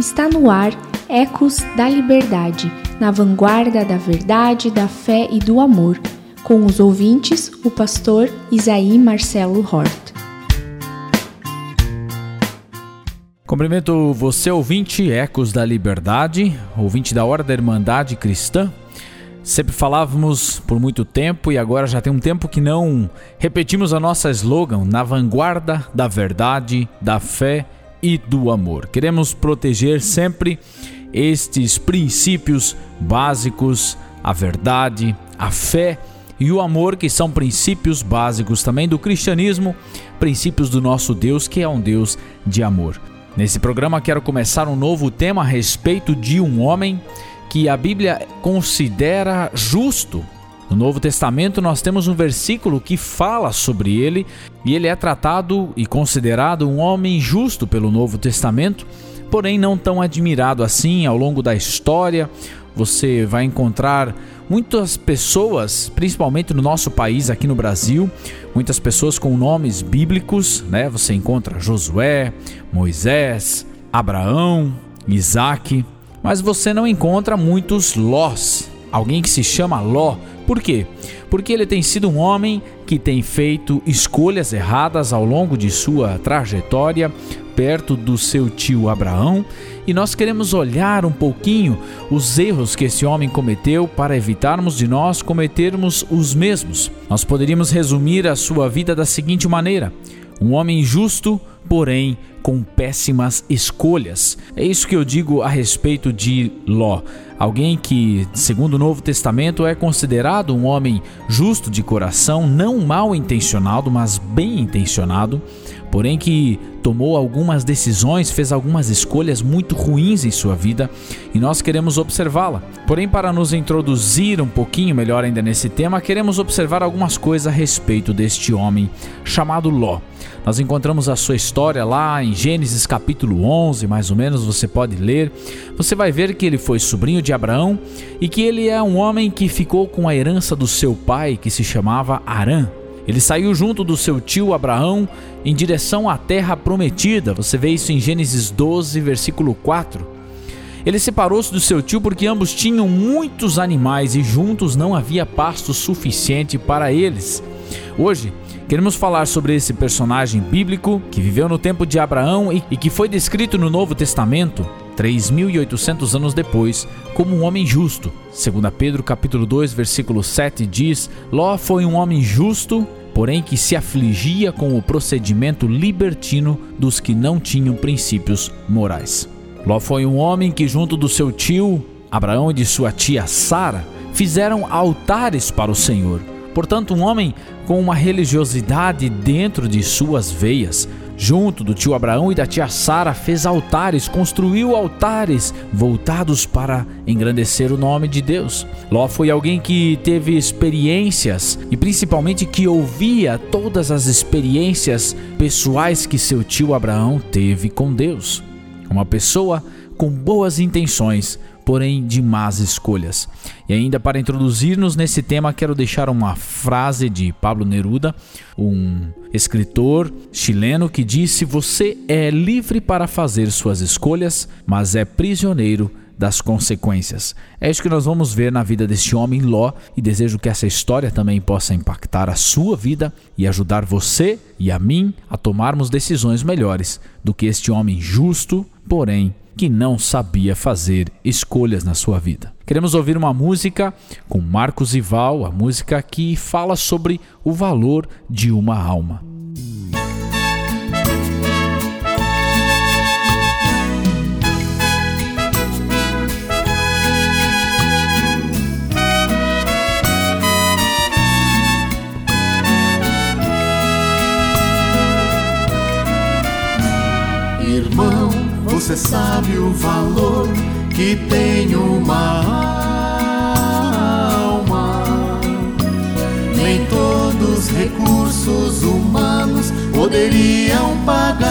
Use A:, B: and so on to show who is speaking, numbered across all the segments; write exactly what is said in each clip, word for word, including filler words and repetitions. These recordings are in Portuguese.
A: Está no ar Ecos da Liberdade, na vanguarda da verdade, da fé e do amor, com os ouvintes, o pastor Isaí Marcelo Hort.
B: Cumprimento você, ouvinte, Ecos da Liberdade, ouvinte da Hora da Irmandade Cristã. Sempre falávamos por muito tempo e agora já tem um tempo que não repetimos a nossa slogan, na vanguarda da verdade, da fé e do amor. Queremos proteger sempre estes princípios básicos, a verdade, a fé e o amor, que são princípios básicos também do cristianismo, princípios do nosso Deus, que é um Deus de amor. Nesse programa quero começar um novo tema a respeito de um homem que a Bíblia considera justo. No Novo Testamento nós temos um versículo que fala sobre ele, e ele é tratado e considerado um homem justo pelo Novo Testamento, porém não tão admirado assim ao longo da história. Você vai encontrar muitas pessoas, principalmente no nosso país, aqui no Brasil, muitas pessoas com nomes bíblicos, né? Você encontra Josué, Moisés, Abraão, Isaac, mas você não encontra muitos Lós, alguém que se chama Ló. Por quê? Porque ele tem sido um homem que tem feito escolhas erradas ao longo de sua trajetória, perto do seu tio Abraão, e nós queremos olhar um pouquinho os erros que esse homem cometeu para evitarmos de nós cometermos os mesmos. Nós poderíamos resumir a sua vida da seguinte maneira: um homem justo, porém com péssimas escolhas. É isso que eu digo a respeito de Ló. Alguém que, segundo o Novo Testamento, é considerado um homem justo de coração, não mal intencionado, mas bem intencionado, porém que tomou algumas decisões, fez algumas escolhas muito ruins em sua vida, e nós queremos observá-la. Porém, para nos introduzir um pouquinho melhor ainda nesse tema, queremos observar algumas coisas a respeito deste homem chamado Ló. Nós encontramos a sua história lá em Gênesis capítulo onze, mais ou menos, você pode ler. Você vai ver que ele foi sobrinho de Abraão e que ele é um homem que ficou com a herança do seu pai, que se chamava Harã. Ele saiu junto do seu tio Abraão em direção à terra prometida. Você vê isso em Gênesis doze, versículo quatro. Ele separou-se do seu tio porque ambos tinham muitos animais e juntos não havia pasto suficiente para eles. Hoje, queremos falar sobre esse personagem bíblico que viveu no tempo de Abraão e, e que foi descrito no Novo Testamento, três mil e oitocentos anos depois, como um homem justo. Segundo Pedro capítulo dois, versículo sete diz: Ló foi um homem justo, porém que se afligia com o procedimento libertino dos que não tinham princípios morais. Ló foi um homem que, junto do seu tio Abraão e de sua tia Sara, fizeram altares para o Senhor. Portanto, um homem com uma religiosidade dentro de suas veias. Junto do tio Abraão e da tia Sara, fez altares, construiu altares voltados para engrandecer o nome de Deus. Ló foi alguém que teve experiências e principalmente que ouvia todas as experiências pessoais que seu tio Abraão teve com Deus. Uma pessoa com boas intenções, porém de más escolhas. E ainda para introduzir-nos nesse tema, quero deixar uma frase de Pablo Neruda, um escritor chileno, que disse: você é livre para fazer suas escolhas, mas é prisioneiro das consequências. É isso que nós vamos ver na vida deste homem Ló, e desejo que essa história também possa impactar a sua vida e ajudar você e a mim a tomarmos decisões melhores do que este homem justo, porém que não sabia fazer escolhas na sua vida. Queremos ouvir uma música com Marcos e Val, a música que fala sobre o valor de uma alma.
C: Irmão, você sabe o valor que tem uma alma? Nem todos os recursos humanos poderiam pagar.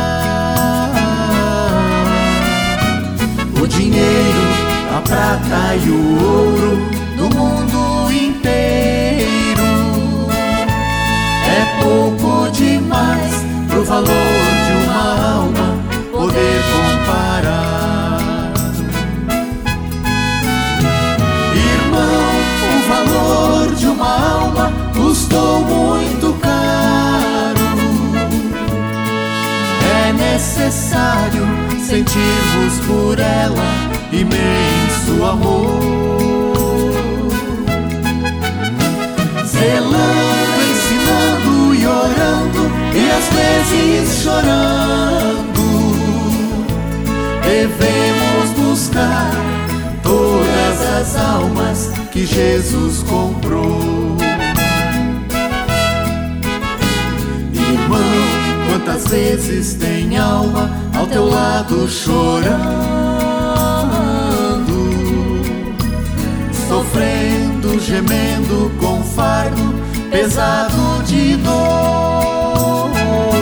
C: O dinheiro, a prata e o ouro do mundo inteiro é pouco demais pro valor de uma alma poder comparar. necessário sentirmos por ela imenso amor. Zelando, ensinando e orando, e às vezes chorando, devemos buscar todas as almas que Jesus comprou. Irmão, quantas vezes tem alma ao teu lado chorando, sofrendo, gemendo com fardo pesado de dor.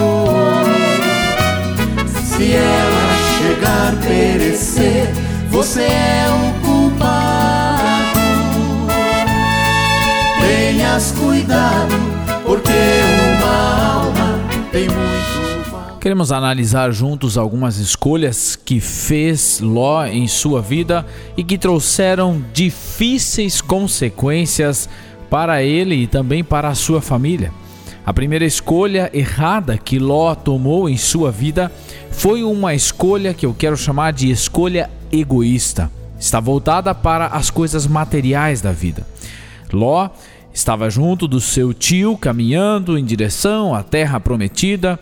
C: Se ela chegar a perecer, você é o culpado. Tenhas cuidado, porque uma alma tem muito valor.
B: Queremos analisar juntos algumas escolhas que fez Ló em sua vida e que trouxeram difíceis consequências para ele e também para a sua família. A primeira escolha errada que Ló tomou em sua vida foi uma escolha que eu quero chamar de escolha egoísta. Está voltada para as coisas materiais da vida. Ló estava junto do seu tio, caminhando em direção à terra prometida,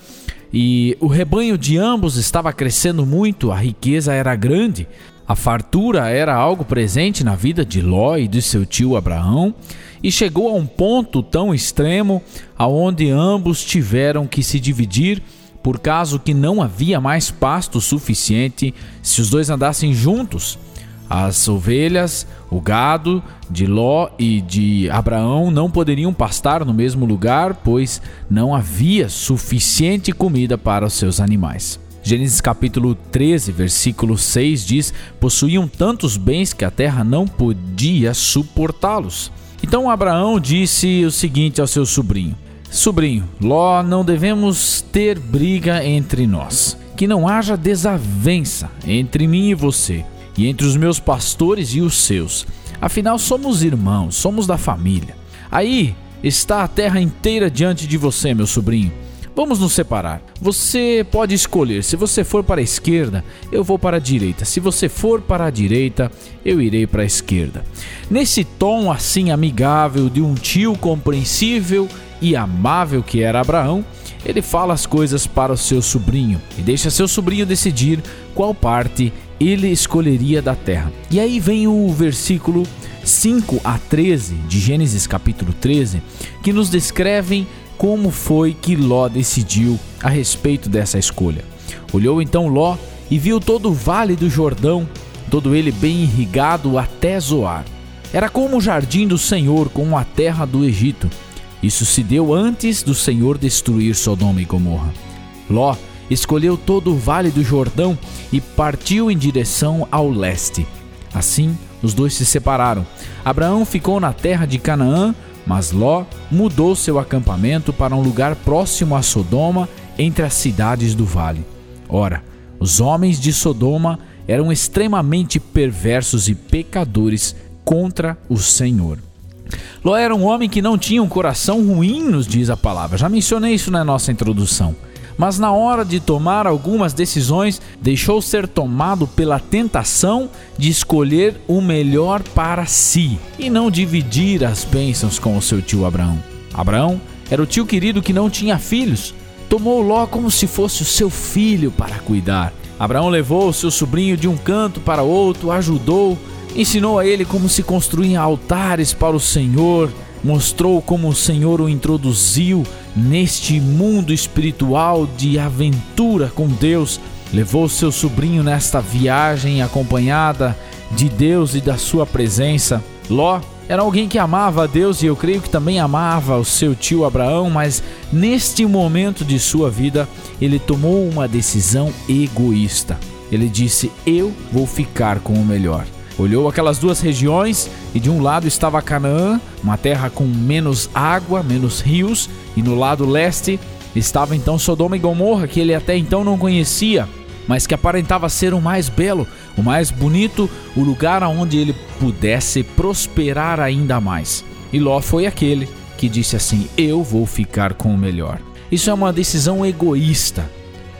B: e o rebanho de ambos estava crescendo muito, a riqueza era grande, a fartura era algo presente na vida de Ló e de seu tio Abraão, e chegou a um ponto tão extremo aonde ambos tiveram que se dividir, por causa que não havia mais pasto suficiente se os dois andassem juntos. As ovelhas, o gado de Ló e de Abraão não poderiam pastar no mesmo lugar, pois não havia suficiente comida para os seus animais. Gênesis capítulo treze, versículo seis diz: possuíam tantos bens que a terra não podia suportá-los. Então Abraão disse o seguinte ao seu sobrinho: sobrinho, Ló, não devemos ter briga entre nós, que não haja desavença entre mim e você, e entre os meus pastores e os seus. Afinal, somos irmãos, somos da família. Aí está a terra inteira diante de você, meu sobrinho. Vamos nos separar. Você pode escolher. Se você for para a esquerda, eu vou para a direita. Se você for para a direita, eu irei para a esquerda. Nesse tom assim amigável de um tio compreensível e amável que era Abraão, ele fala as coisas para o seu sobrinho e deixa seu sobrinho decidir qual parte ele escolheria da terra. E aí vem o versículo cinco a treze de Gênesis capítulo treze, que nos descrevem como foi que Ló decidiu a respeito dessa escolha. Olhou então Ló e viu todo o vale do Jordão, todo ele bem irrigado até Zoar. Era como o jardim do Senhor com a terra do Egito. Isso se deu antes do Senhor destruir Sodoma e Gomorra. Ló escolheu todo o vale do Jordão e partiu em direção ao leste. Assim, os dois se separaram. Abraão ficou na terra de Canaã, mas Ló mudou seu acampamento para um lugar próximo a Sodoma, entre as cidades do vale. Ora, os homens de Sodoma eram extremamente perversos e pecadores contra o Senhor. Ló era um homem que não tinha um coração ruim, nos diz a palavra. Já mencionei isso na nossa introdução. Mas na hora de tomar algumas decisões, deixou ser tomado pela tentação de escolher o melhor para si e não dividir as bênçãos com o seu tio Abraão. Abraão era o tio querido que não tinha filhos. Tomou Ló como se fosse o seu filho para cuidar. Abraão levou o seu sobrinho de um canto para outro, ajudou, ensinou a ele como se construíam altares para o Senhor, mostrou como o Senhor o introduziu neste mundo espiritual de aventura com Deus. Levou seu sobrinho nesta viagem acompanhada de Deus e da sua presença. Ló era alguém que amava a Deus e eu creio que também amava o seu tio Abraão, mas neste momento de sua vida ele tomou uma decisão egoísta. Ele disse: eu vou ficar com o melhor. Olhou aquelas duas regiões e de um lado estava Canaã, uma terra com menos água, menos rios, e no lado leste estava então Sodoma e Gomorra, que ele até então não conhecia, mas que aparentava ser o mais belo, o mais bonito, o lugar onde ele pudesse prosperar ainda mais. E Ló foi aquele que disse assim: eu vou ficar com o melhor. Isso é uma decisão egoísta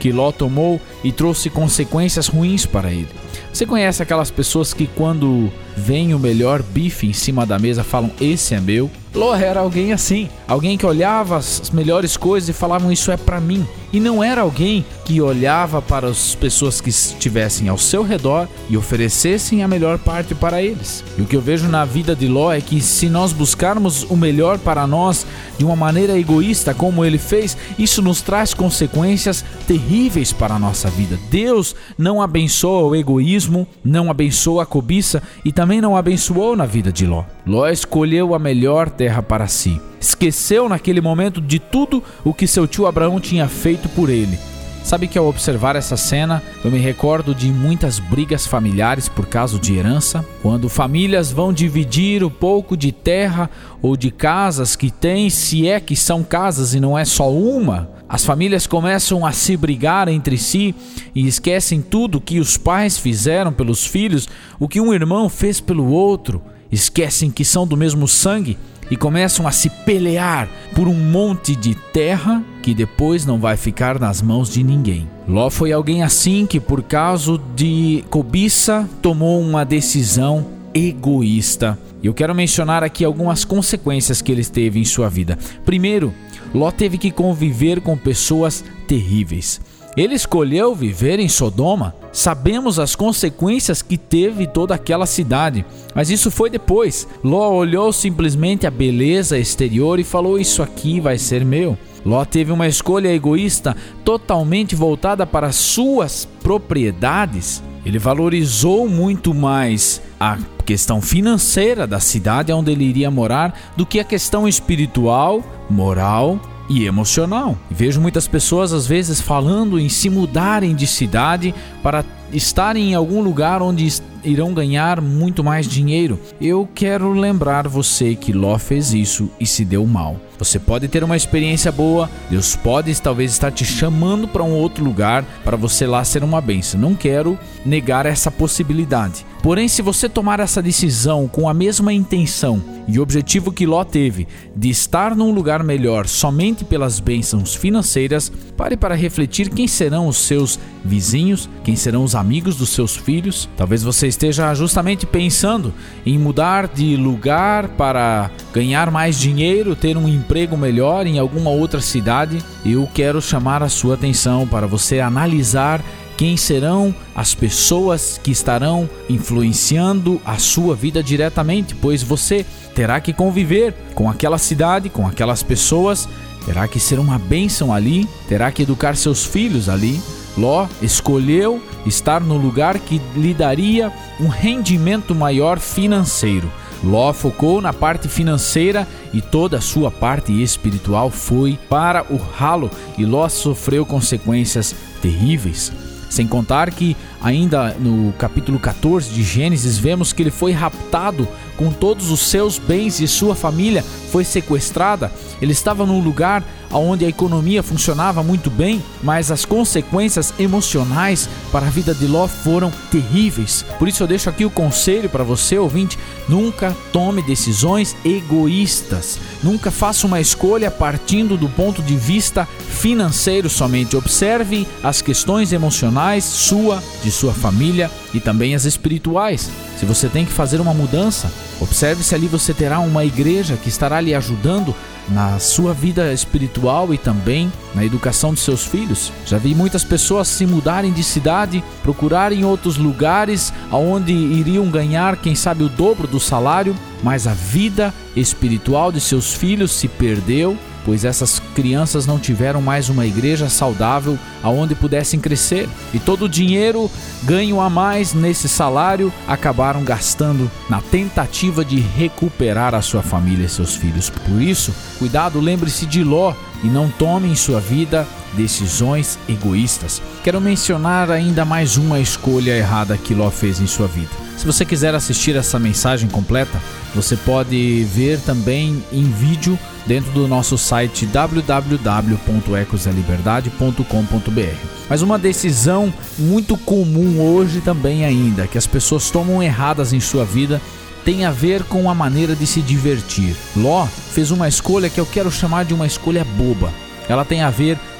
B: que Ló tomou e trouxe consequências ruins para ele. Você conhece aquelas pessoas que quando vem o melhor bife em cima da mesa falam, esse é meu? Ló era alguém assim, alguém que olhava as melhores coisas e falavam, isso é para mim. E não era alguém que olhava para as pessoas que estivessem ao seu redor e oferecessem a melhor parte para eles. E o que eu vejo na vida de Ló é que se nós buscarmos o melhor para nós de uma maneira egoísta, como ele fez, isso nos traz consequências terríveis para a nossa vida. Deus não abençoa o egoísmo, não abençoa a cobiça e também não abençoou na vida de Ló. Ló escolheu a melhor terra para si. Esqueceu naquele momento de tudo o que seu tio Abraão tinha feito por ele. Sabe que ao observar essa cena, eu me recordo de muitas brigas familiares por causa de herança, quando famílias vão dividir o pouco de terra ou de casas que têm, se é que são casas e não é só uma. As famílias começam a se brigar entre si e esquecem tudo que os pais fizeram pelos filhos, o que um irmão fez pelo outro. Esquecem que são do mesmo sangue e começam a se pelear por um monte de terra que depois não vai ficar nas mãos de ninguém. Ló foi alguém assim que, por causa de cobiça, tomou uma decisão egoísta. E eu quero mencionar aqui algumas consequências que ele teve em sua vida. Primeiro, Ló teve que conviver com pessoas terríveis. Ele escolheu viver em Sodoma. Sabemos as consequências que teve toda aquela cidade, mas isso foi depois. Ló olhou simplesmente a beleza exterior e falou, isso aqui vai ser meu. Ló teve uma escolha egoísta totalmente voltada para suas propriedades. Ele valorizou muito mais a questão financeira da cidade onde ele iria morar do que a questão espiritual, moral e emocional. Vejo muitas pessoas às vezes falando em se mudarem de cidade para estarem em algum lugar onde irão ganhar muito mais dinheiro. Eu quero lembrar você que Ló fez isso e se deu mal. Você pode ter uma experiência boa, Deus pode talvez estar te chamando para um outro lugar para você lá ser uma bênção. Não quero negar essa possibilidade. Porém, se você tomar essa decisão com a mesma intenção e objetivo que Ló teve, de estar num lugar melhor somente pelas bênçãos financeiras, pare para refletir quem serão os seus vizinhos, quem serão os amigos dos seus filhos. Talvez você esteja justamente pensando em mudar de lugar para ganhar mais dinheiro, ter um emprego melhor em alguma outra cidade. Eu quero chamar a sua atenção para você analisar quem serão as pessoas que estarão influenciando a sua vida diretamente, pois você terá que conviver com aquela cidade, com aquelas pessoas, terá que ser uma bênção ali, terá que educar seus filhos ali. Ló escolheu estar no lugar que lhe daria um rendimento maior financeiro. Ló focou na parte financeira e toda a sua parte espiritual foi para o ralo e Ló sofreu consequências terríveis. Sem contar que ainda no capítulo catorze de Gênesis vemos que ele foi raptado com todos os seus bens e sua família foi sequestrada. Ele estava num lugar onde a economia funcionava muito bem, mas as consequências emocionais para a vida de Ló foram terríveis. Por isso eu deixo aqui o conselho para você, ouvinte: nunca tome decisões egoístas. Nunca faça uma escolha partindo do ponto de vista financeiro somente. Observe as questões emocionais sua, de sua família e também as espirituais. Se você tem que fazer uma mudança, observe se ali você terá uma igreja que estará lhe ajudando na sua vida espiritual e também na educação de seus filhos. Já vi muitas pessoas se mudarem de cidade, procurarem outros lugares onde iriam ganhar, quem sabe, o dobro do salário, mas a vida espiritual de seus filhos se perdeu, pois essas crianças não tiveram mais uma igreja saudável aonde pudessem crescer. E todo o dinheiro ganho a mais nesse salário acabaram gastando na tentativa de recuperar a sua família e seus filhos. Por isso, cuidado, lembre-se de Ló e não tome em sua vida decisões egoístas. Quero mencionar ainda mais uma escolha errada que Ló fez em sua vida. Se você quiser assistir essa mensagem completa, você pode ver também em vídeo dentro do nosso site w w w ponto ecos da liberdade ponto com ponto b r. Mas uma decisão muito comum hoje também ainda, que as pessoas tomam erradas em sua vida, tem a ver com a maneira de se divertir. Ló fez uma escolha que eu quero chamar de uma escolha boba. Ela tem a ver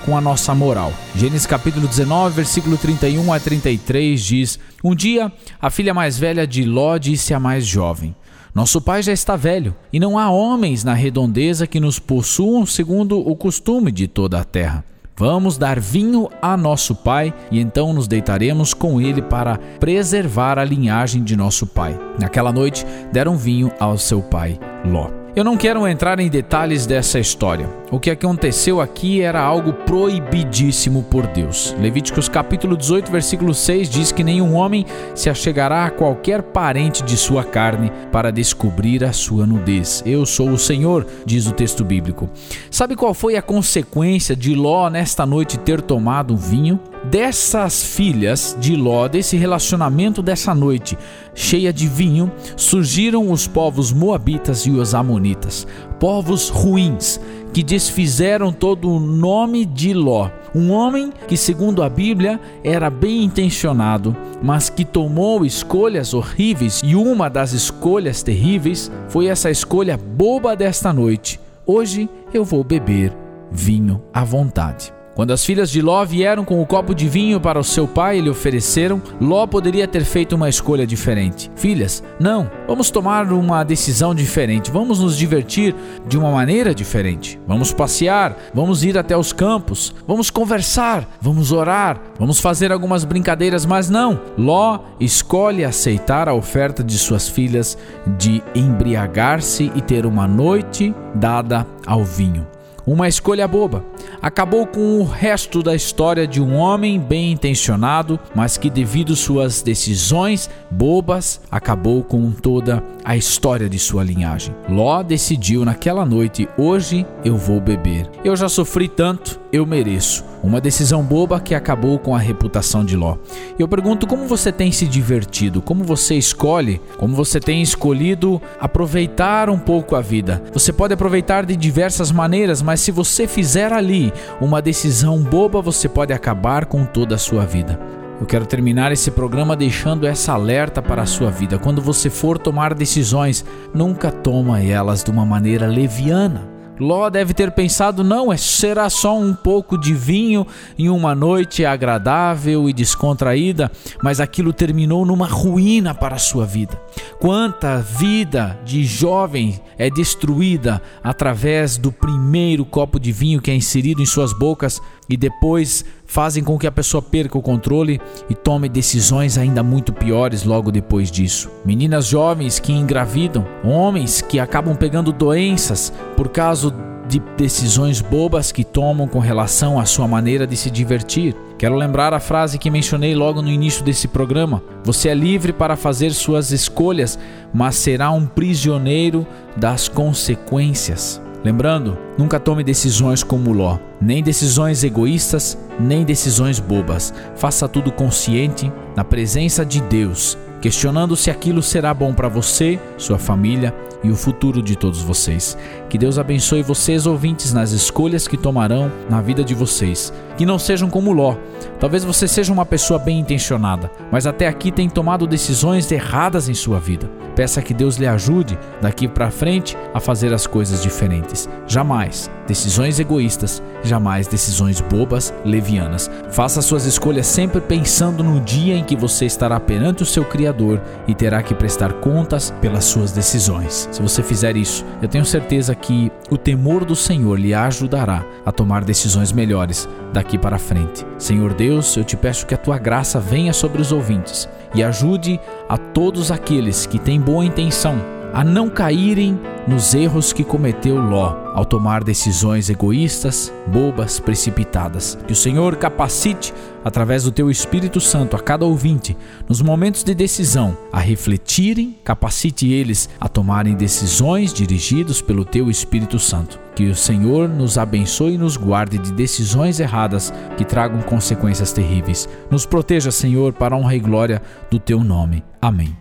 B: com a nossa moral. Gênesis capítulo dezenove, versículo trinta e um a trinta e três diz: Um dia, a filha mais velha de Ló disse à mais jovem: Nosso pai já está velho, e não há homens na redondeza que nos possuam segundo o costume de toda a terra. Vamos dar vinho a nosso pai, e então nos deitaremos com ele para preservar a linhagem de nosso pai. Naquela noite, deram vinho ao seu pai Ló. Eu não quero entrar em detalhes dessa história. O que aconteceu aqui era algo proibidíssimo por Deus. Levíticos capítulo dezoito, versículo seis diz que nenhum homem se achegará a qualquer parente de sua carne para descobrir a sua nudez. Eu sou o Senhor, diz o texto bíblico. Sabe qual foi a consequência de Ló nesta noite ter tomado vinho? Dessas filhas de Ló, desse relacionamento dessa noite cheia de vinho, surgiram os povos moabitas e os amonitas, povos ruins, que desfizeram todo o nome de Ló, um homem que, segundo a Bíblia, era bem intencionado, mas que tomou escolhas horríveis, e uma das escolhas terríveis foi essa escolha boba desta noite: hoje eu vou beber vinho à vontade. Quando as filhas de Ló vieram com o copo de vinho para o seu pai e lhe ofereceram, Ló poderia ter feito uma escolha diferente. Filhas, não, vamos tomar uma decisão diferente, vamos nos divertir de uma maneira diferente. Vamos passear, vamos ir até os campos, vamos conversar, vamos orar, vamos fazer algumas brincadeiras, mas não. Ló escolhe aceitar a oferta de suas filhas de embriagar-se e ter uma noite dada ao vinho. Uma escolha boba. Acabou com o resto da história de um homem bem intencionado, mas que, devido suas decisões bobas, acabou com toda a história de sua linhagem. Ló decidiu naquela noite: hoje eu vou beber. Eu já sofri tanto, eu mereço. Uma decisão boba que acabou com a reputação de Ló. Eu pergunto, como você tem se divertido? Como você escolhe? Como você tem escolhido aproveitar um pouco a vida? Você pode aproveitar de diversas maneiras, mas se você fizer ali uma decisão boba, você pode acabar com toda a sua vida. Eu quero terminar esse programa deixando essa alerta para a sua vida. Quando você for tomar decisões, nunca toma elas de uma maneira leviana. Ló deve ter pensado: não, será só um pouco de vinho em uma noite agradável e descontraída, mas aquilo terminou numa ruína para a sua vida. Quanta vida de jovem é destruída através do primeiro copo de vinho que é inserido em suas bocas e depois fazem com que a pessoa perca o controle e tome decisões ainda muito piores logo depois disso. Meninas jovens que engravidam, homens que acabam pegando doenças por causa de decisões bobas que tomam com relação à sua maneira de se divertir. Quero lembrar a frase que mencionei logo no início desse programa: você é livre para fazer suas escolhas, mas será um prisioneiro das consequências. Lembrando, nunca tome decisões como Ló, nem decisões egoístas, nem decisões bobas. Faça tudo consciente, na presença de Deus, questionando se aquilo será bom para você, sua família e o futuro de todos vocês. Que Deus abençoe vocês, ouvintes, nas escolhas que tomarão na vida de vocês. Que não sejam como Ló. Talvez você seja uma pessoa bem intencionada, mas até aqui tem tomado decisões erradas em sua vida. Peça que Deus lhe ajude daqui para frente a fazer as coisas diferentes. Jamais decisões egoístas, jamais decisões bobas, levianas. Faça suas escolhas sempre pensando no dia em que você estará perante o seu Criador e terá que prestar contas pelas suas decisões. Se você fizer isso, eu tenho certeza que o temor do Senhor lhe ajudará a tomar decisões melhores daqui para frente. Senhor Deus, eu te peço que a tua graça venha sobre os ouvintes e ajude a todos aqueles que têm boa intenção a não caírem nos erros que cometeu Ló ao tomar decisões egoístas, bobas, precipitadas. Que o Senhor capacite, através do teu Espírito Santo, a cada ouvinte, nos momentos de decisão, a refletirem, capacite eles a tomarem decisões dirigidos pelo teu Espírito Santo. Que o Senhor nos abençoe e nos guarde de decisões erradas que tragam consequências terríveis. Nos proteja, Senhor, para a honra e glória do teu nome. Amém.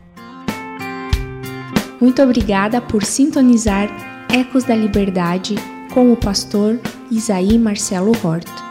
A: Muito obrigada por sintonizar Ecos da Liberdade com o pastor Isaí Marcelo Horto.